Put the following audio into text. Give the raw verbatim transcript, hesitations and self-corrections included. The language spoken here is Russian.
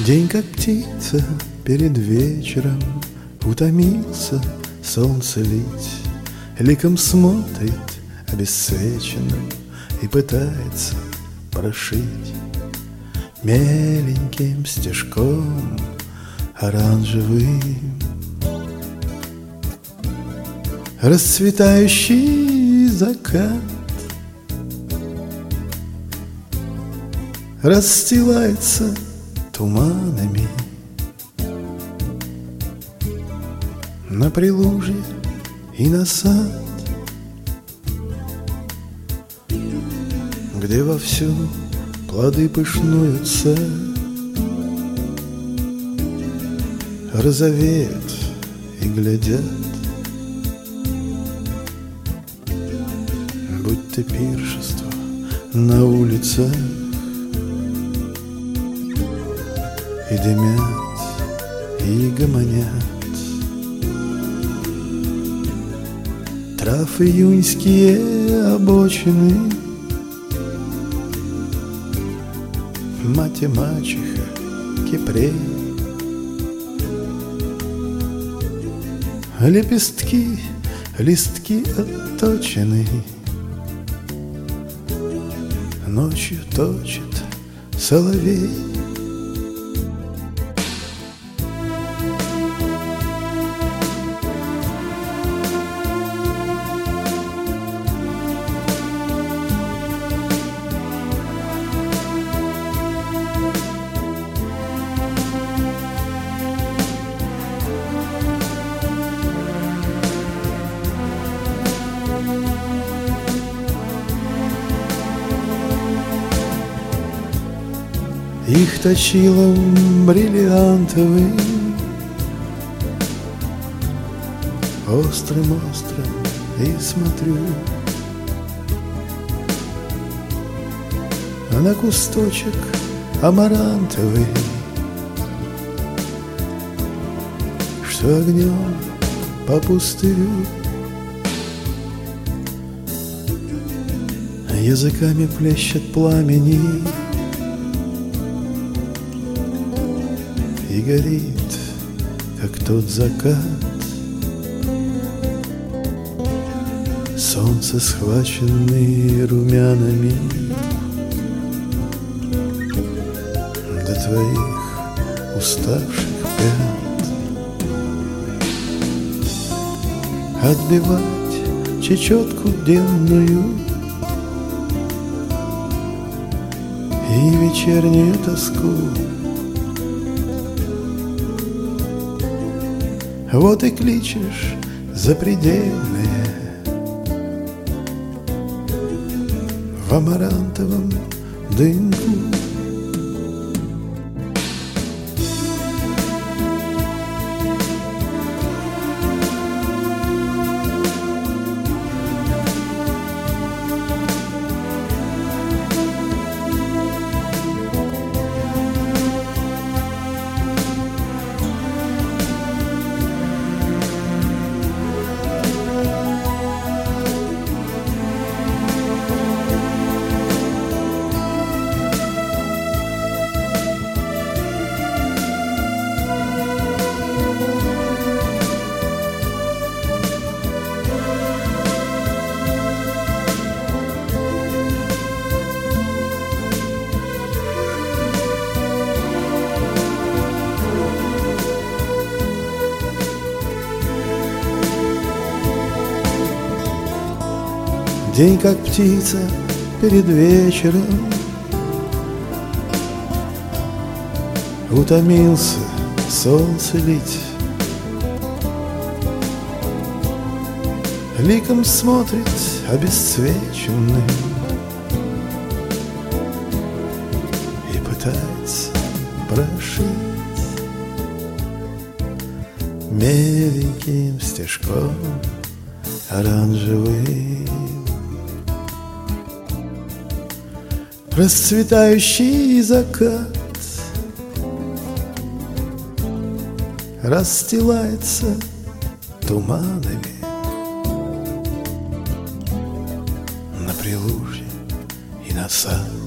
День, как птица, перед вечером утомился солнце лить, ликом смотрит обесцвеченным и пытается прошить меленьким стежком оранжевым расцветающий закат. Расстилается туманами на прилужье и на сад, где вовсю плоды пышнуются, розовеют и глядят, будь то пиршество на улицах, и дымят, и гомонят. Трав июньские обочины, мать и мачеха кипрей, лепестки, листки отточены, ночью точит соловей. Их точилом бриллиантовым, острым-острым, и смотрю, а на кусточек амарантовый, что огнем по пустырю языками плещет пламени и горит, как тот закат. Солнце, схваченный румянами до твоих уставших пят, отбивать чечетку денную и вечернюю тоску. Вот и кличешь запредельное в амарантовом дымку. День, как птица, перед вечером утомился солнце лить, ликом смотрит обесцвеченным и пытается прошить меленьким стежком оранжевым расцветающий закат. Расстилается туманами на прилужье и на сад.